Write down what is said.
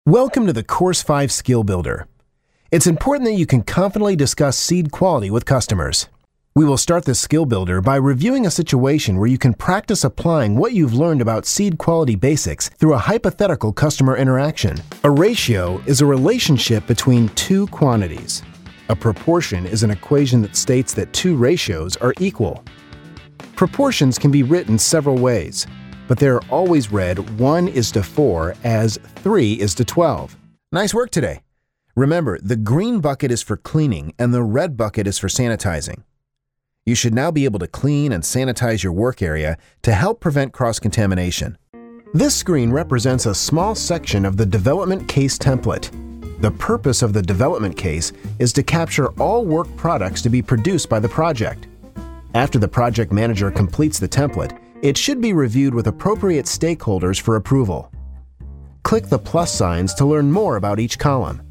Welcome to the Course 5 Skill Builder. It's important that you can confidently discuss seed quality with customers. We will start this skill builder by reviewing a situation where you can practice applying what you've learned about seed quality basics through a hypothetical customer interaction. A ratio is a relationship between two quantities. A proportion is an equation that states that two ratios are equal. Proportions can be written several ways, but they're always read 1:4 as 3:12. Nice work today. Remember, the green bucket is for cleaning and the red bucket is for sanitizing. You should now be able to clean and sanitize your work area to help prevent cross-contamination. This screen represents a small section of the development case template. The purpose of the development case is to capture all work products to be produced by the project. After the project manager completes the template, it should be reviewed with appropriate stakeholders for approval. Click the plus signs to learn more about each column.